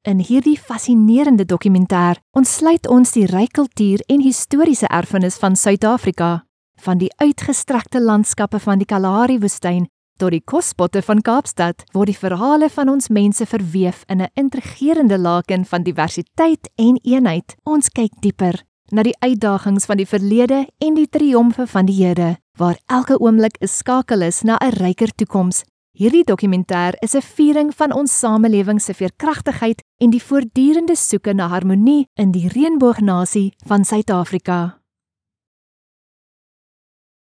In hierdie fascinerende dokumentêr ontsluit ons die ryk kultuur en historiese erfenis van Suid-Afrika, van die uitgestrekte landskappe van die Kalahari-woestyn tot die kospotte van Kaapstad, word die verhale van ons mense verweef in 'n intrigerende laken van diversiteit en eenheid. Ons kyk dieper na die uitdagings van die verlede en die triomfe van die hede, waar elke oomblik 'n skakel is na 'n ryker toekoms. Hierdie dokumentêr is 'n viering van ons samelewing se veerkragtigheid en die voortdurende soeke na harmonie in die reënboognasie van Suid-Afrika.